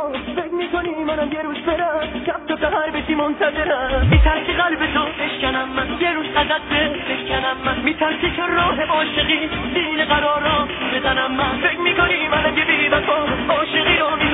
فکر میکنی منم یه روز برم شب تا سهر بشی منتظرم میترسی قلب تو بشکنم من یه روز ازت بشکنم من میترسی که راه عاشقی دین قرارا بزنم من فکر میکنی منم یه بی وفا عاشقی رو